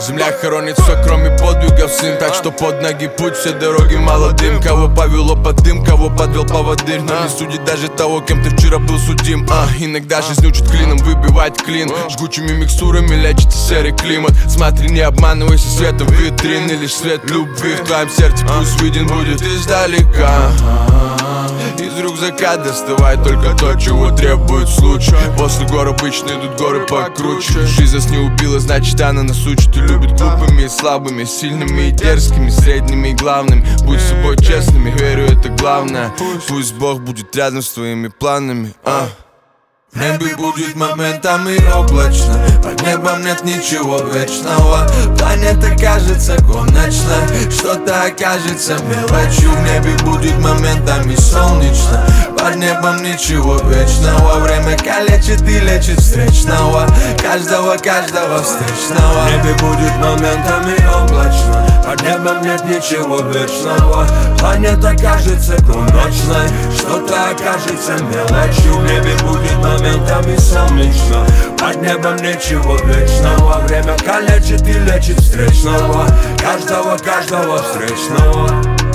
Земля хоронит все, кроме подвигов, сын. Так что под ноги путь, все дороги молодым. Кого повело под дым, кого подвел поводырь. Но не судит даже того, кем ты вчера был судим. Иногда жизнь учит клином выбивать клин. Жгучими микстурами лечится серый климат. Смотри, не обманывайся светом витрины. Лишь свет любви в твоем сердце пусть виден будет издалека. Из рюкзака доставай только то, чего требует случай. После гор обычно идут горы покруче. Жизнь нас не убила, значит она нас учит. И любит глупыми и слабыми, сильными и дерзкими, средними и главными. Будь с собой честными, верю, это главное. Пусть Бог будет рядом с твоими планами. В небе будет моментами облачно. Под небом нет ничего вечного. Планета кажется конечной, что-то окажется мелочью. В небе будет моментами солнечно. Под небом ничего вечного. Время калечит и лечит встречного. Каждого встречного. В небе будет моментами облачно. Под небом нет ничего вечного. Планета кажется конечной, что-то окажется мелочью. В небе будет моментами солнечно. Под небом ничего вечного. Время калечит и лечит встречного. Каждого встречного.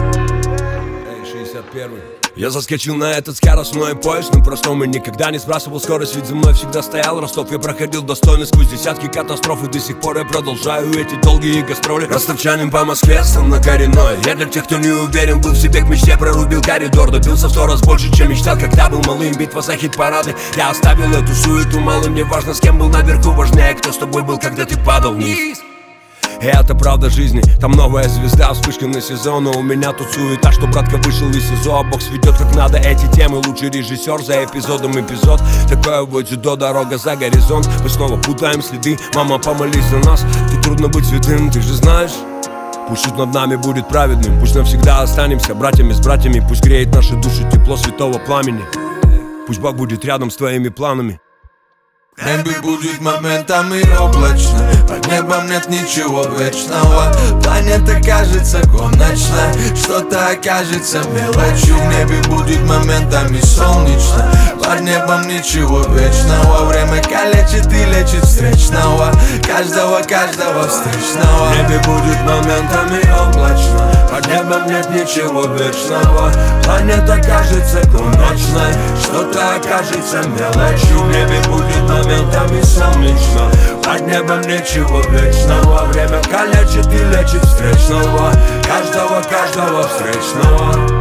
Эй, 61-й. Я заскочил на этот скоростной поезд, но простом и никогда не сбрасывал скорость. Ведь за мной всегда стоял Ростов. Я проходил достойно сквозь десятки катастроф. И до сих пор я продолжаю эти долгие гастроли. Ростовчанин по Москве, сам на коренной. Я для тех, кто не уверен был в себе, к мечте прорубил коридор. Добился в 100 раз больше, чем мечтал, когда был малым. Битва за хит-парады. Я оставил эту суету малым. Не важно, с кем был наверху, важнее, кто с тобой был, когда ты падал вниз. И это правда жизни, там новая звезда, вспышка на сезон. Но у меня тут суета, что братка вышел из СИЗО. А бог сведет как надо эти темы, лучший режиссер за эпизодом эпизод. Такое вот дзюдо, дорога за горизонт. Мы снова путаем следы, мама, помолись за нас. Тут трудно быть святым, ты же знаешь. Пусть суд над нами будет праведным. Пусть навсегда останемся братьями с братьями. Пусть греет наши души тепло святого пламени. Пусть Бог будет рядом с твоими планами. В небе будет моментами облачно. Под небом нет ничего вечного. Планета кажется конечной, что-то окажется мелочью. В небе будет моментами солнечно. Под небом ничего вечного. Время калечит и лечит встречного. Каждого встречного. В небе будет моментами облачно. Под небом нет ничего вечного. Планета кажется конечной, что-то окажется мелочью. В небе будет моментами солнечно. Под небом ничего вечного. Время калечит и лечит встречного. Каждого встречного.